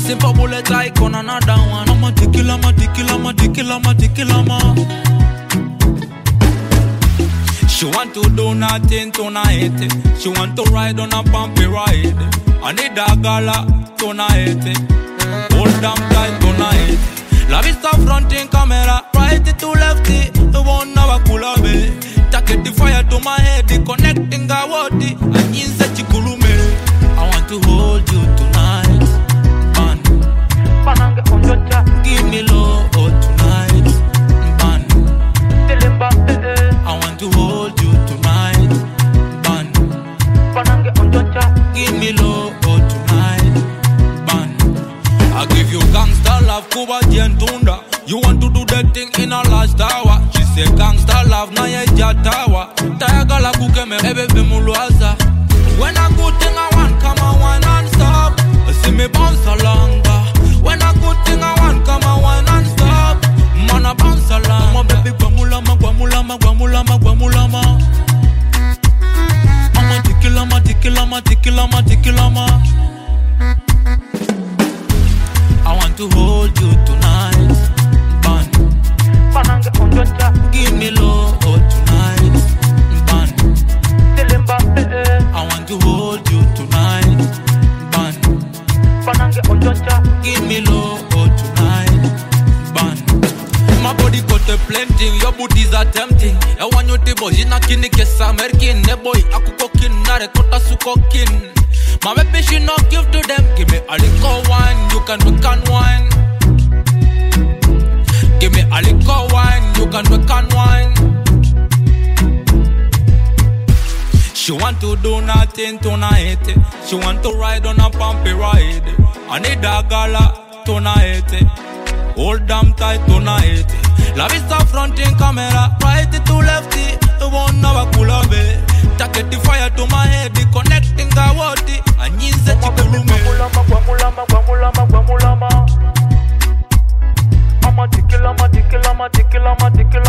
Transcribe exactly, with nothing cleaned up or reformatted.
simple bullet like on another one. I'm a tickle, I'm a tickle, I'm a tickle, I'm a tickle, I'm a. She want to do nothing tonight. She want to ride on a bumpy ride. I need a gala tonight. Hold them tight tonight. La vista fronting camera, right it to lefty. The one now a cool away. Take the fire to my head, the connecting a wadi. And inside chikulume. I want to hold you tonight, man. Give me love tonight, man. I want to hold you tonight, man. Give me love tonight, man. I give you gangster love, Cuba Gentunda. You want to do that thing in a last hour. She say gangster love, na ye jatawa. Tayagala kuke me ebe be muluaza. When a good thing I want, come on wine and stop. See me bounce along. When a good thing I want, come on wine and stop. Man a bounce along. My baby guamulama, guamulama, guamulama, guamulama. I'm a tikilama, tikilama, tikilama, tikilama. I want to hold you tonight, man. Give me love tonight, man. I want to hold you tonight, man. Give me love tonight, man. My body contemplating, your booty's are tempting. I want you to boy, you not kini kesa American. Ne boy, aku kokin, nare kota su kokin. My baby, she not give to them. Give me a liquor wine, you can we can wine. Give me a liquor wine, you can we can wine. She want to do nothing tonight. She want to ride on a bumpy ride. I need a gala tonight. Hold them tight tonight. La vista fronting camera, right to lefty. The one now a cool away. Take the fire to my head, the connecting a wadi. And you say chikulume. Guamulama, guamulama, guamulama, guamulama. I'm a tikilama, tikilama, tikilama, tikilama.